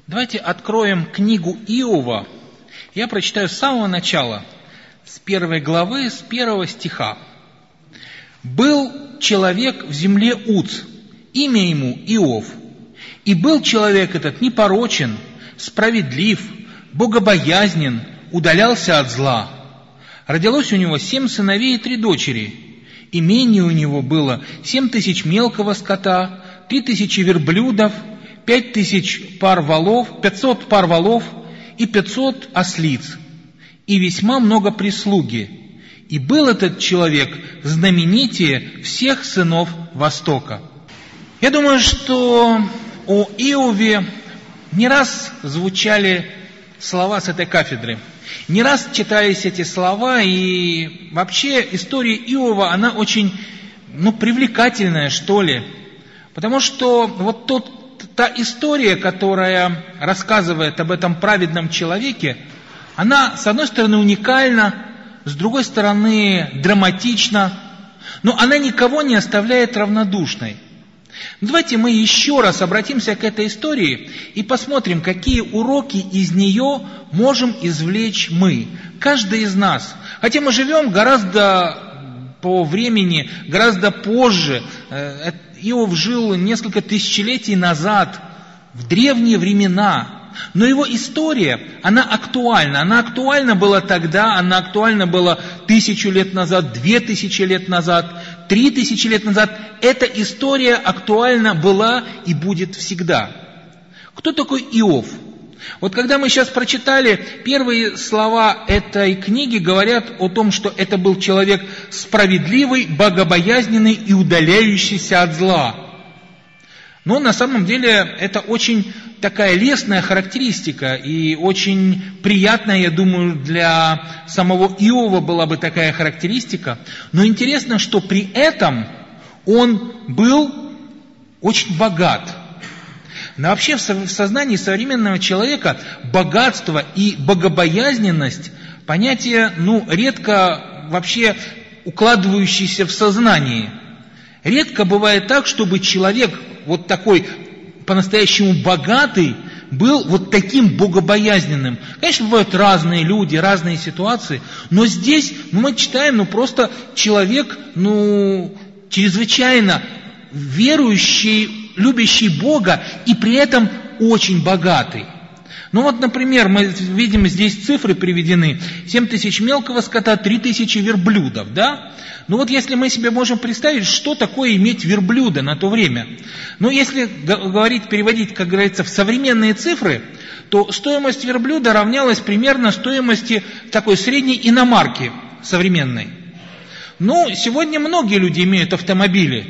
Давайте откроем книгу Иова. Я прочитаю с самого начала, с 1 главы, с 1 стиха. «Был человек в земле Уц, имя ему Иов. И был человек этот непорочен, справедлив, богобоязнен, удалялся от зла. Родилось у него 7 сыновей и 3 дочери. Имение у него было 7000 мелкого скота, 3000 верблюдов, 500 пар волов и 500 ослиц, и весьма много прислуги. И был этот человек знаменитее всех сынов Востока». Я думаю, что о Иове не раз звучали слова с этой кафедры. Не раз читались эти слова, и вообще история Иова, она очень, привлекательная, что ли. Потому что вот та история, которая рассказывает об этом праведном человеке, она, с одной стороны, уникальна, с другой стороны, драматична, но она никого не оставляет равнодушной. Давайте мы еще раз обратимся к этой истории и посмотрим, какие уроки из нее можем извлечь мы, каждый из нас. Хотя мы живем гораздо по времени, гораздо позже. Иов жил несколько тысячелетий назад, в древние времена. Но его история, она актуальна. Она актуальна была тогда, она актуальна была 1000 лет назад, 2000 лет назад, 3000 лет назад. Эта история актуальна была и будет всегда. Кто такой Иов? Вот когда мы сейчас прочитали, первые слова этой книги говорят о том, что это был человек справедливый, богобоязненный и удаляющийся от зла. Но на самом деле это очень такая лестная характеристика и очень приятная, я думаю, для самого Иова была бы такая характеристика. Но интересно, что при этом он был очень богат. Но вообще в сознании современного человека богатство и богобоязненность – понятия, редко вообще укладывающиеся в сознании. Редко бывает так, чтобы человек вот такой по-настоящему богатый был вот таким богобоязненным. Конечно, бывают разные люди, разные ситуации, но здесь мы читаем, просто человек, чрезвычайно верующий, любящий Бога и при этом очень богатый. Например, мы видим, здесь цифры приведены. 7000 мелкого скота, 3000 верблюдов, да? Если мы себе можем представить, что такое иметь верблюда на то время. Если переводить, как говорится, в современные цифры, то стоимость верблюда равнялась примерно стоимости такой средней иномарки современной. Сегодня многие люди имеют автомобили.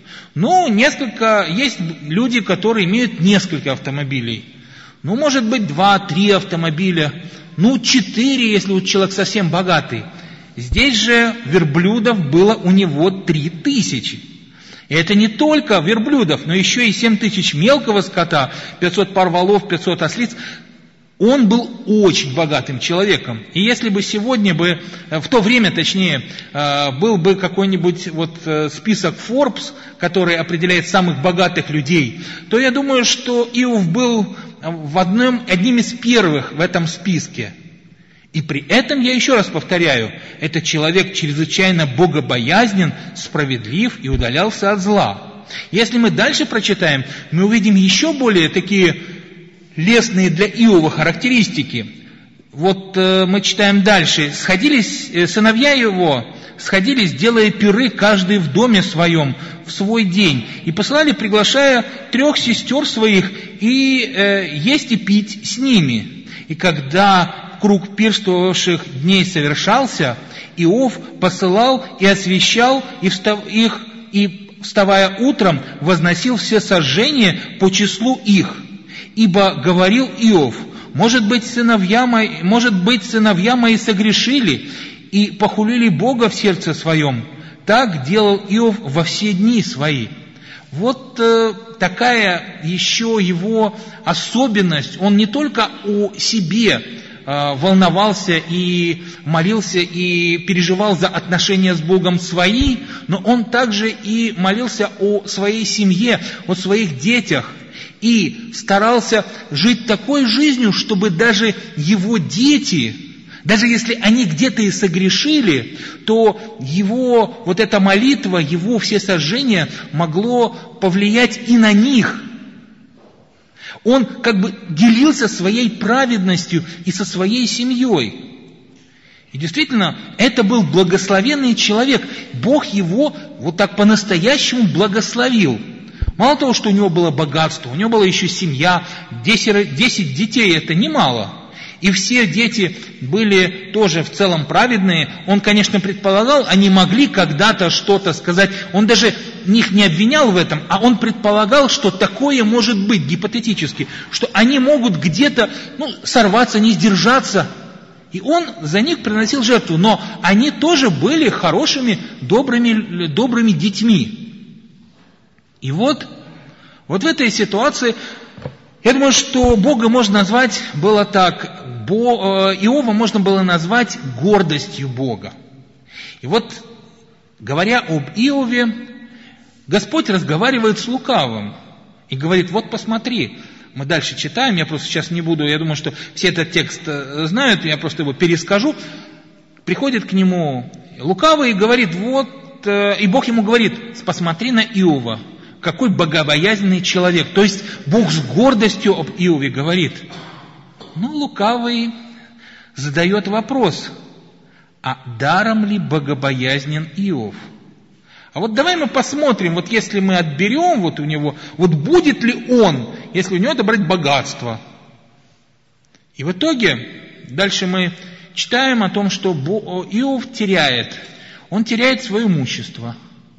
Есть люди, которые имеют несколько автомобилей. Может быть, 2-3 автомобиля, 4, если человек совсем богатый. Здесь же верблюдов было у него 3000. И это не только верблюдов, но еще и 7000 мелкого скота, 500 пар волов, 500 ослиц. Он был очень богатым человеком. И если бы сегодня в то время, был бы какой-нибудь список Forbes, который определяет самых богатых людей, то я думаю, что Иов был одним из первых в этом списке. И при этом, я еще раз повторяю, этот человек чрезвычайно богобоязнен, справедлив и удалялся от зла. Если мы дальше прочитаем, мы увидим еще более такие лестные для Иова характеристики. Мы читаем дальше. Сыновья его сходились, делая пиры, каждый в доме своем, в свой день, и посылали, приглашая 3 сестер своих, и есть и пить с ними. И когда круг пирствовавших дней совершался, Иов посылал и освещал их, и, вставая утром, возносил все сожжения по числу их. Ибо говорил Иов: может быть, сыновья мои согрешили и похулили Бога в сердце своем. Так делал Иов во все дни свои. Такая еще его особенность. Он не только о себе волновался и молился и переживал за отношения с Богом свои, но он также и молился о своей семье, о своих детях. и старался жить такой жизнью, чтобы даже его дети, даже если они где-то и согрешили, то его вот эта молитва, его всесожжение могло повлиять и на них. Он как бы делился своей праведностью и со своей семьей. И действительно, это был благословенный человек. Бог его вот так по-настоящему благословил. Мало того, что у него было богатство, у него была еще семья, 10 детей, это немало. И все дети были тоже в целом праведные. Он, конечно, предполагал, они могли когда-то что-то сказать. Он даже их не обвинял в этом, а он предполагал, что такое может быть гипотетически, что они могут где-то сорваться, не сдержаться. И он за них приносил жертву. Но они тоже были хорошими, добрыми детьми. И вот в этой ситуации, я думаю, что Бога можно назвать, было так, Иова можно было назвать гордостью Бога. И вот, говоря об Иове, Господь разговаривает с лукавым и говорит: вот посмотри, мы дальше читаем, я просто сейчас не буду, я думаю, что все этот текст знают, я просто его перескажу. Приходит к нему лукавый и говорит: и Бог ему говорит: посмотри на Иова, какой богобоязненный человек. То есть Бог с гордостью об Иове говорит. Лукавый задает вопрос: а даром ли богобоязнен Иов? А вот давай мы посмотрим, вот если мы отберем вот у него, вот будет ли он, если у него отобрать богатство. И в итоге, дальше мы читаем о том, что Иов теряет. Он теряет свое имущество.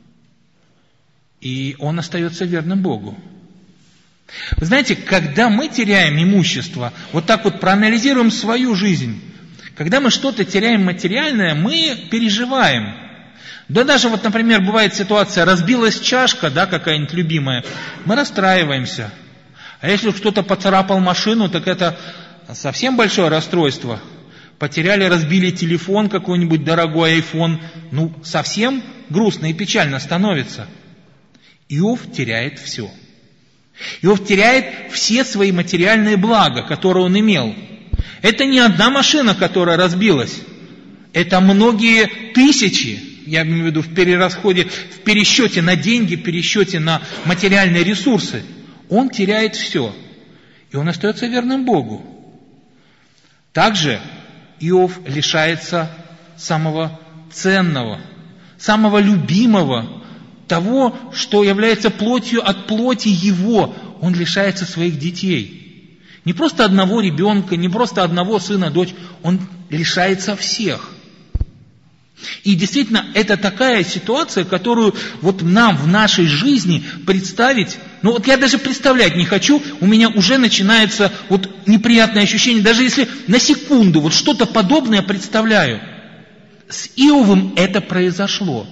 И он остается верным Богу. Вы знаете, когда мы теряем имущество, вот так вот проанализируем свою жизнь, когда мы что-то теряем материальное, мы переживаем. Да даже вот, например, бывает ситуация, разбилась чашка, да, какая-нибудь любимая, мы расстраиваемся. А если кто-то поцарапал машину, так это совсем большое расстройство. Потеряли, разбили телефон, какой-нибудь дорогой iPhone, совсем грустно и печально становится. Иов теряет все. Иов теряет все свои материальные блага, которые он имел. Это не одна машина, которая разбилась. Это многие тысячи, я имею в виду в перерасходе, в пересчете на деньги, в пересчете на материальные ресурсы. Он теряет все. И он остается верным Богу. Также Иов лишается самого ценного, самого любимого, того, что является плотью от плоти его. Он лишается своих детей. Не просто одного ребенка, не просто одного сына, дочь. Он лишается всех. И действительно, это такая ситуация, которую вот нам в нашей жизни представить, я даже представлять не хочу, у меня уже начинается неприятное ощущение, даже если на секунду что-то подобное представляю. С Иовом это произошло.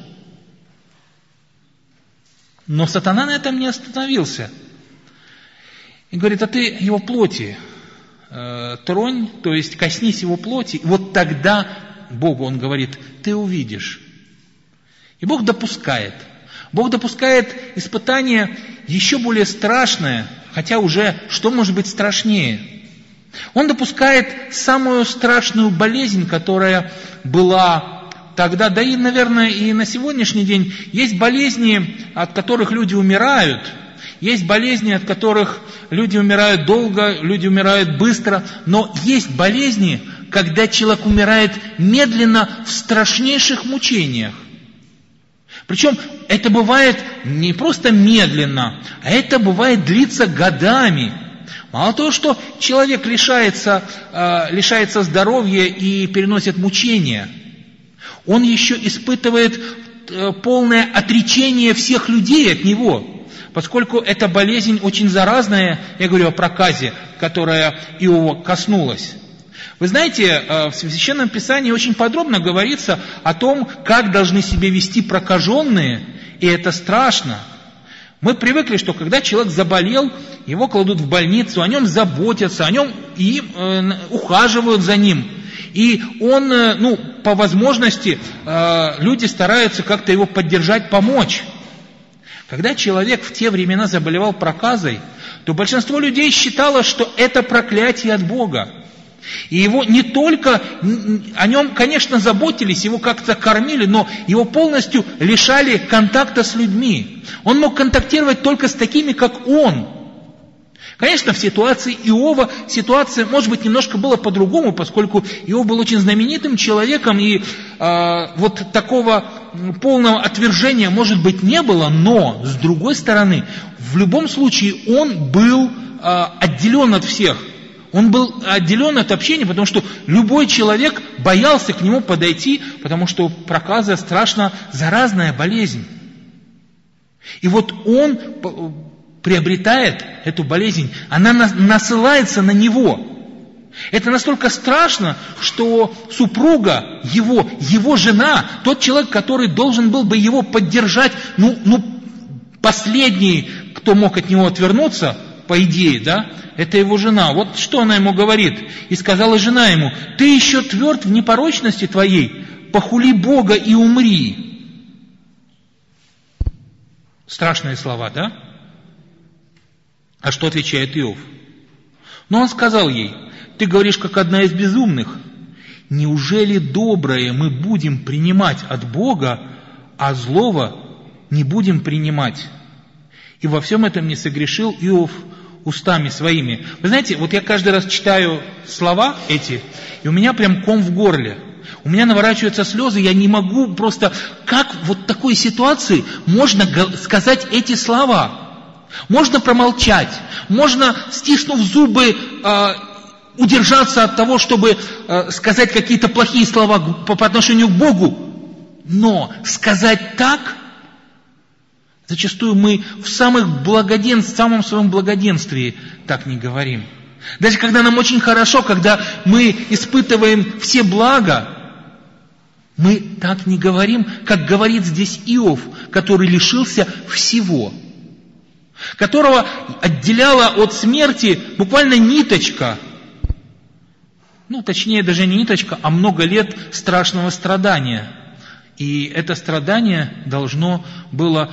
Но сатана на этом не остановился. И говорит: а ты его плоти тронь, то есть коснись его плоти, и вот тогда Богу он говорит: ты увидишь. И Бог допускает. Бог допускает испытание еще более страшное, хотя уже что может быть страшнее? Он допускает самую страшную болезнь, которая была тогда, да и, наверное, и на сегодняшний день. Есть болезни, от которых люди умирают. Есть болезни, от которых люди умирают долго, люди умирают быстро. Но есть болезни, когда человек умирает медленно в страшнейших мучениях. Причем это бывает не просто медленно, а это бывает длится годами. Мало того, что человек лишается здоровья и переносит мучения, он еще испытывает полное отречение всех людей от него, поскольку эта болезнь очень заразная, я говорю о проказе, которая его коснулась. Вы знаете, в Священном Писании очень подробно говорится о том, как должны себя вести прокаженные, и это страшно. Мы привыкли, что когда человек заболел, его кладут в больницу, о нем заботятся, о нем и ухаживают за ним. И он, по возможности, люди стараются как-то его поддержать, помочь. Когда человек в те времена заболевал проказой, то большинство людей считало, что это проклятие от Бога. И его не только, о нем, конечно, заботились, его как-то кормили, но его полностью лишали контакта с людьми. Он мог контактировать только с такими, как он. Конечно, в ситуации Иова ситуация, может быть, немножко была по-другому, поскольку Иов был очень знаменитым человеком, и вот такого полного отвержения, может быть, не было, но, с другой стороны, в любом случае он был отделен от всех. Он был отделен от общения, потому что любой человек боялся к нему подойти, потому что проказа страшно заразная болезнь. И вот он приобретает эту болезнь, она насылается на него. Это настолько страшно, что супруга его жена, тот человек, который должен был бы его поддержать, последний, кто мог от него отвернуться, по идее, да, это его жена. Вот что она ему говорит. И сказала жена ему: ты еще тверд в непорочности твоей, похули Бога и умри. Страшные слова, да? А что отвечает Иов? Но он сказал ей: ты говоришь, как одна из безумных. Неужели доброе мы будем принимать от Бога, а злого не будем принимать? И во всем этом не согрешил Иов устами своими. Вы знаете, вот я каждый раз читаю слова эти, и у меня прям ком в горле. У меня наворачиваются слезы, я не могу просто... Как в вот такой ситуации можно сказать эти слова? Можно промолчать, можно, стиснув зубы, удержаться от того, чтобы сказать какие-то плохие слова по отношению к Богу. Но сказать так, зачастую мы в самом своем благоденствии так не говорим. Даже когда нам очень хорошо, когда мы испытываем все блага, мы так не говорим, как говорит здесь Иов, который лишился всего, которого отделяла от смерти буквально ниточка, точнее даже не ниточка, а много лет страшного страдания. И это страдание должно было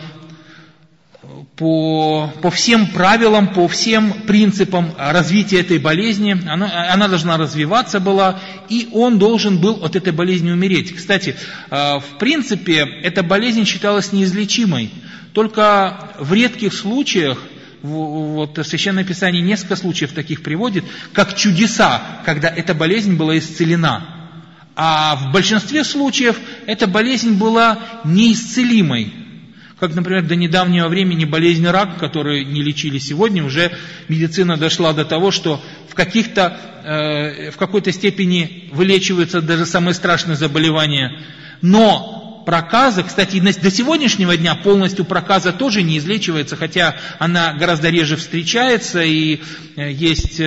по всем правилам, по всем принципам развития этой болезни, она должна развиваться была, и он должен был от этой болезни умереть. Кстати, в принципе, эта болезнь считалась неизлечимой. Только в редких случаях, вот Священное Писание несколько случаев таких приводит, как чудеса, когда эта болезнь была исцелена. А в большинстве случаев эта болезнь была неисцелимой. Как, например, до недавнего времени болезнь рак, которую не лечили сегодня, уже медицина дошла до того, что в какой-то степени вылечиваются даже самые страшные заболевания. Но проказа, кстати, до сегодняшнего дня полностью проказа тоже не излечивается, хотя она гораздо реже встречается, и есть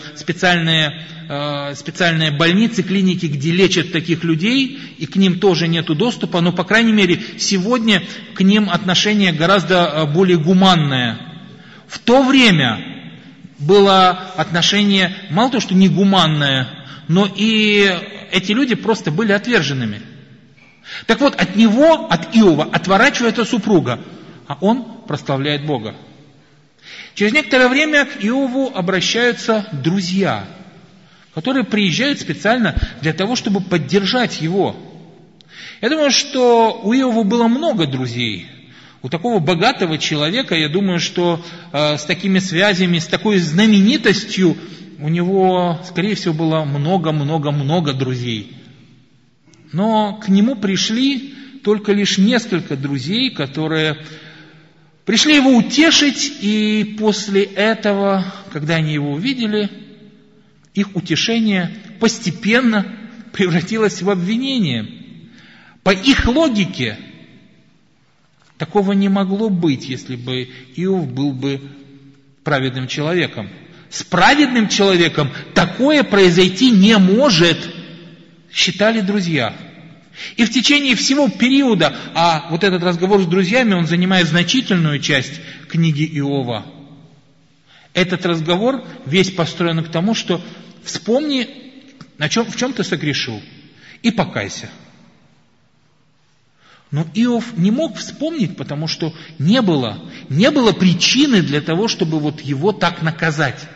специальные больницы, клиники, где лечат таких людей, и к ним тоже нет доступа, но, по крайней мере, сегодня к ним отношение гораздо более гуманное. В то время было отношение мало того, что не гуманное, но и эти люди просто были отверженными. Так вот, от него, от Иова, отворачивается супруга, а он прославляет Бога. Через некоторое время к Иову обращаются друзья, которые приезжают специально для того, чтобы поддержать его. Я думаю, что у Иова было много друзей. У такого богатого человека, я думаю, что с такими связями, с такой знаменитостью, у него, скорее всего, было много друзей. Но к нему пришли только лишь несколько друзей, которые пришли его утешить, и после этого, когда они его увидели, их утешение постепенно превратилось в обвинение. По их логике, такого не могло быть, если бы Иов был бы праведным человеком. С праведным человеком такое произойти не может, считали друзья. И в течение всего периода, а вот этот разговор с друзьями, он занимает значительную часть книги Иова. Этот разговор весь построен к тому, что вспомни, в чем ты согрешил, и покайся. Но Иов не мог вспомнить, потому что не было причины для того, чтобы вот его так наказать.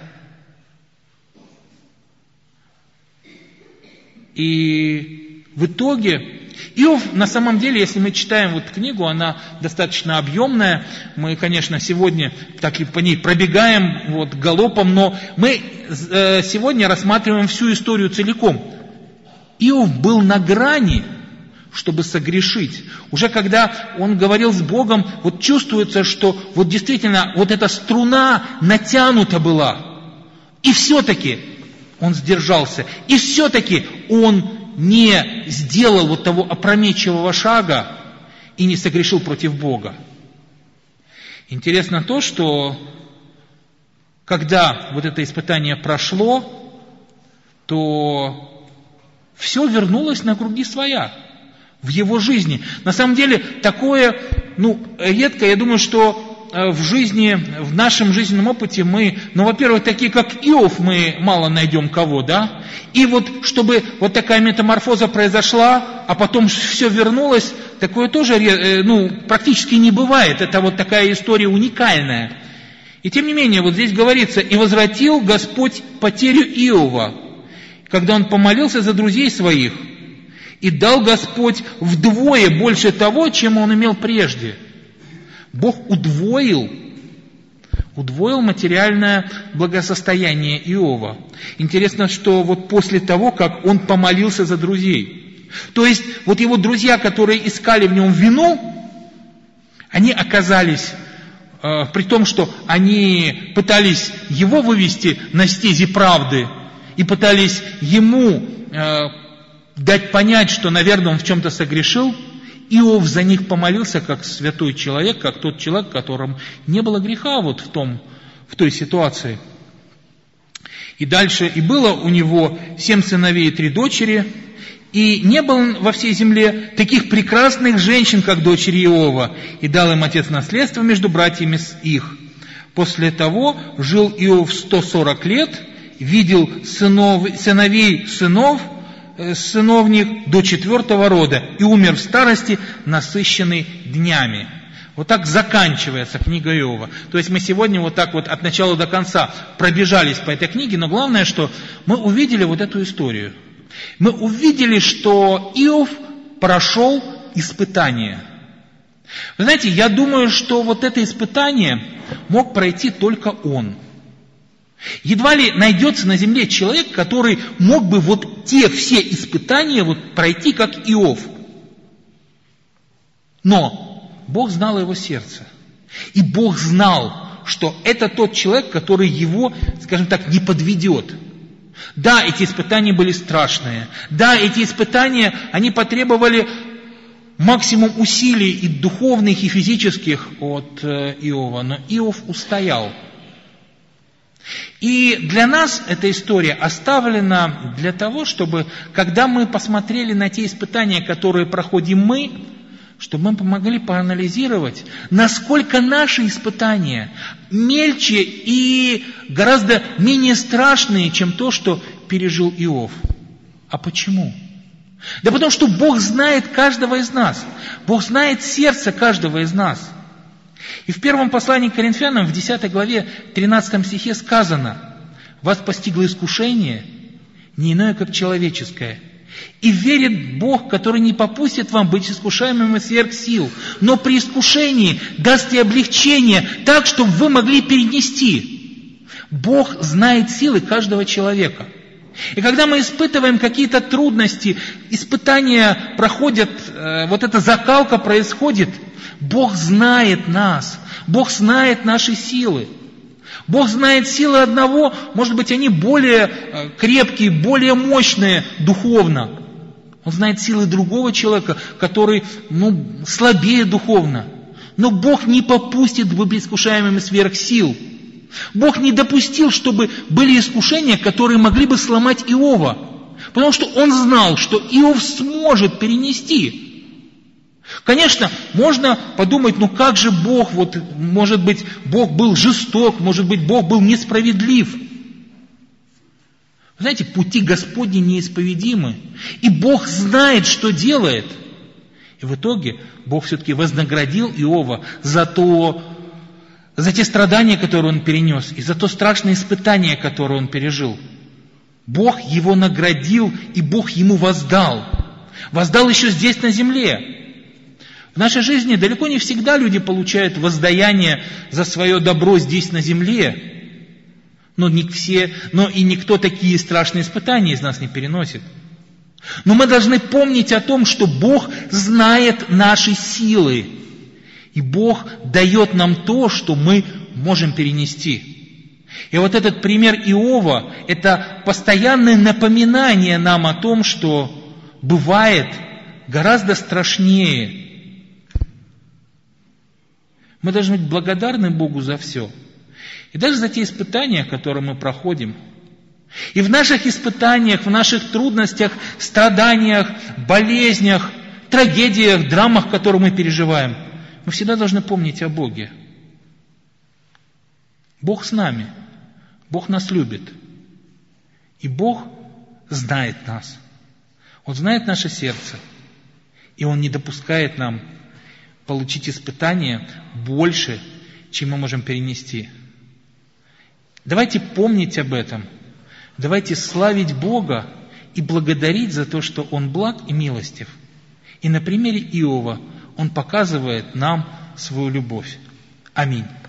И в итоге Иов, на самом деле, если мы читаем вот книгу, она достаточно объемная. Мы, конечно, сегодня так и по ней пробегаем вот галопом, но мы сегодня рассматриваем всю историю целиком. Иов был на грани, чтобы согрешить. Уже когда он говорил с Богом, вот чувствуется, что вот действительно вот эта струна натянута была. И все-таки он сдержался. И все-таки он не сделал вот того опрометчивого шага и не согрешил против Бога. Интересно то, что когда вот это испытание прошло, то все вернулось на круги своя в его жизни. На самом деле такое, редко, я думаю, что в жизни, в нашем жизненном опыте мы, во-первых, такие как Иов, мы мало найдем кого, да? И вот, чтобы вот такая метаморфоза произошла, а потом все вернулось, такое тоже, практически не бывает. Это вот такая история уникальная. И тем не менее, вот здесь говорится, «И возвратил Господь потерю Иова, когда он помолился за друзей своих, и дал Господь вдвое больше того, чем он имел прежде». Бог удвоил материальное благосостояние Иова. Интересно, что вот после того, как он помолился за друзей, то есть вот его друзья, которые искали в нем вину, они оказались, при том, что они пытались его вывести на стези правды и пытались ему дать понять, что, наверное, он в чем-то согрешил, Иов за них помолился, как святой человек, как тот человек, в котором не было греха вот в той ситуации. И дальше, и было у него 7 сыновей и 3 дочери, и не было во всей земле таких прекрасных женщин, как дочери Иова, и дал им отец наследство между братьями их. После того жил Иов 140 лет, видел сыновей сыновних до 4-го рода, и умер в старости, насыщенный днями. Вот так заканчивается книга Иова. То есть мы сегодня вот так вот от начала до конца пробежались по этой книге, но главное, что мы увидели вот эту историю. Мы увидели, что Иов прошел испытание. Вы знаете, я думаю, что вот это испытание мог пройти только он. Едва ли найдется на земле человек, который мог бы вот те все испытания вот пройти, как Иов. Но Бог знал его сердце. И Бог знал, что это тот человек, который его, скажем так, не подведет. Да, эти испытания были страшные. Да, эти испытания, они потребовали максимум усилий и духовных, и физических от Иова. Но Иов устоял. И для нас эта история оставлена для того, чтобы, когда мы посмотрели на те испытания, которые проходим мы, чтобы мы помогли проанализировать, насколько наши испытания мельче и гораздо менее страшные, чем то, что пережил Иов. А почему? Да потому что Бог знает каждого из нас. Бог знает сердце каждого из нас. И в первом послании к Коринфянам, в 10 главе, 13 стихе сказано: «Вас постигло искушение, не иное, как человеческое. И верит Бог, который не попустит вам быть искушаемыми сверх сил, но при искушении даст и облегчение, так, чтобы вы могли перенести». Бог знает силы каждого человека. И когда мы испытываем какие-то трудности, испытания проходят, вот эта закалка происходит, Бог знает нас, Бог знает наши силы. Бог знает силы одного, может быть, они более крепкие, более мощные духовно. Он знает силы другого человека, который, слабее духовно. Но Бог не попустит быть искушаемыми сверх сил. Бог не допустил, чтобы были искушения, которые могли бы сломать Иова. Потому что Он знал, что Иов сможет перенести. Конечно, можно подумать, как же Бог, может быть, Бог был жесток, может быть, Бог был несправедлив. Знаете, пути Господни неисповедимы, и Бог знает, что делает. И в итоге Бог все-таки вознаградил Иова за те страдания, которые он перенес, и за то страшное испытание, которое он пережил. Бог его наградил, и Бог ему воздал. Воздал еще здесь, на земле. В нашей жизни далеко не всегда люди получают воздаяние за свое добро здесь, на земле. Но и никто такие страшные испытания из нас не переносит. Но мы должны помнить о том, что Бог знает наши силы. И Бог дает нам то, что мы можем перенести. И вот этот пример Иова – это постоянное напоминание нам о том, что бывает гораздо страшнее. Мы должны быть благодарны Богу за все. И даже за те испытания, которые мы проходим. И в наших испытаниях, в наших трудностях, страданиях, болезнях, трагедиях, драмах, которые мы переживаем, мы всегда должны помнить о Боге. Бог с нами. Бог нас любит. И Бог знает нас. Он знает наше сердце. И Он не допускает нам получить испытания больше, чем мы можем перенести. Давайте помнить об этом. Давайте славить Бога и благодарить за то, что Он благ и милостив. И на примере Иова Он показывает нам свою любовь. Аминь.